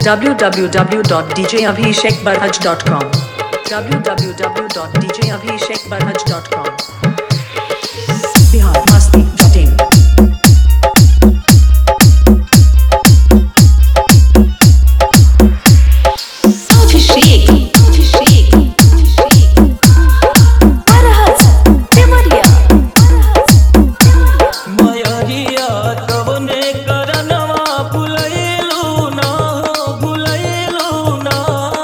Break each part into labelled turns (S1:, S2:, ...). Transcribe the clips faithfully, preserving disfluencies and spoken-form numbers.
S1: w w w dot d j abhishek barhaj dot com w w w dot d j abhishek barhaj dot com Bihar Masti dot in
S2: Abhishek Abhishek Barhaj Temariya
S3: Mayariya tavne karanava bhulailu na bhulailu na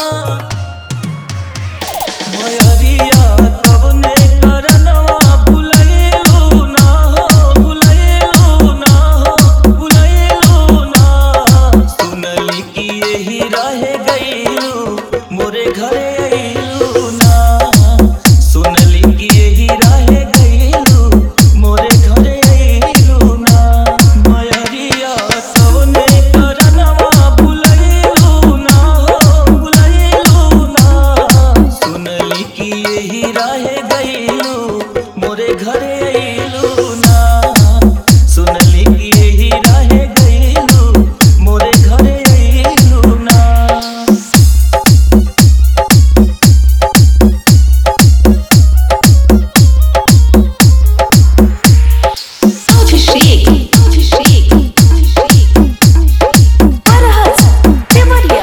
S3: Mayariya tavne karanava bhulailu na bhulailu na bhulailu na sunali ki yahi rahe gailu मोरे घरे आइलू ना सुनली कि यही राहे गइलू मोरे घरे आइलू ना मयरिया तवने करनवा भुलैलू ना भुलैलू ना सुनली कि यही राहे गइलू मोरे घरे आइलू ना सुनली कि यही राहे गइलू मोरे घरे आइलू ना
S2: Abhishek Abhishek Barhaj Temariya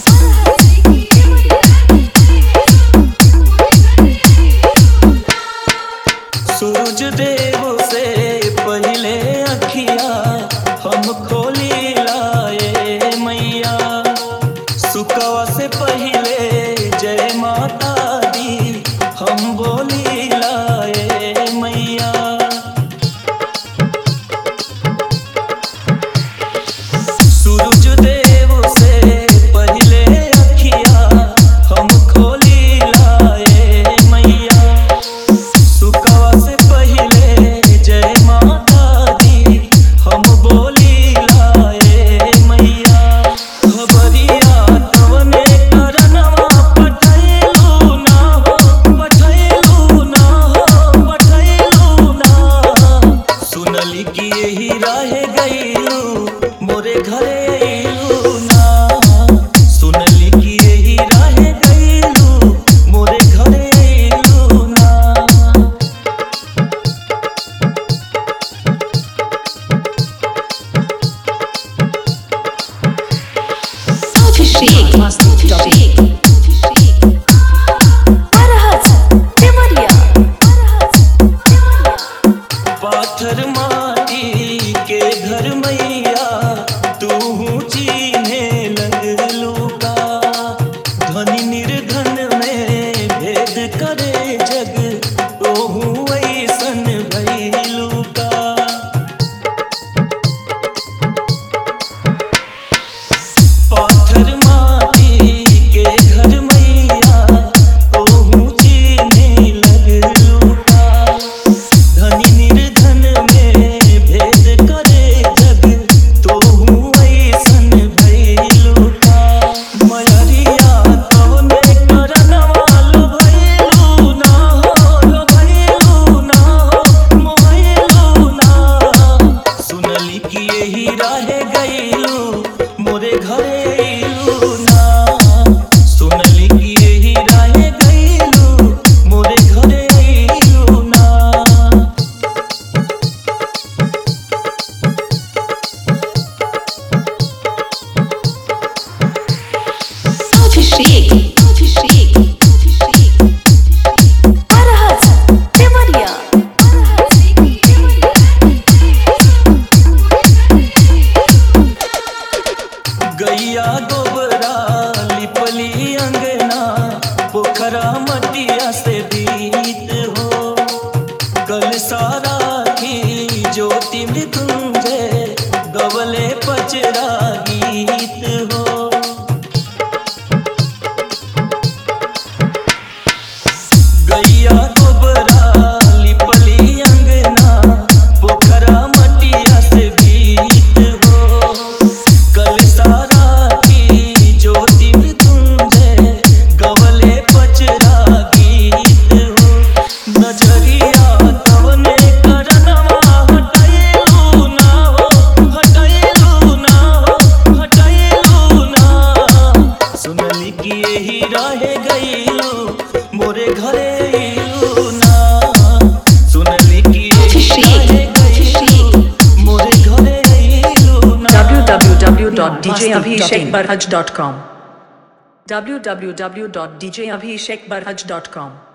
S3: सूरज देव से पहले अखिया हम खोली लाए मैया सुकवा से पहले जय माता दी हम बोली लाए मैया सूरज देव से पहले अखिया हम खोली लाए मैया सुकवा से पहले जय माता दी हम बोली लाए मैया खबरिया तवने करनवा पठैलू ना हो पठैलू ना हो पठैलू ना सुनली कि यही राहे गइलू मोरे घरे आइलू ना सुनली कि यही राहे गइलू मोरे घरे आइलू ना
S2: Abhishek Abhishek Barhaj Temariya
S3: पाथर माटी के घर मैया तू चीन्हे लगलू का धनी निर्धन में भेद करे जग तोहू ऐसन भइलू का पाथर माटी के घर मैया तोहू चीन्हे लगलू का धनी निर्धन में भेद करे जग तोहू ऐसन भइलू का मयरिया तवने करनवा लुभैलू ना हो लुभैलू ना हो मोहैलू ना सुनली कि यही राहे गइलू मोरे घरे आइलू ना सुनली कि यही राहे गइलू मोरे घरे आइलू ना
S2: Abhishek Abhishek Barhaj Temariya
S3: गैया गोबरा लिपली अंगना पोखरा मटिया से दीत हो कल सारा की ज्योति मृत्युंजय गवले पचरा गीत हो गैया गोबरा लिपली अंगना पोखरा मटिया से गीत हो कल सारा की ज्योति मृत्युंजय रहे गईलू मोरे घरे अइलू ना सुनली की
S2: अभिषेक,
S3: रहे गईलू मोरे घरे अइलू ना
S1: w w w dot d j abhishek barhaj dot com w w w dot d j abhishek barhaj dot com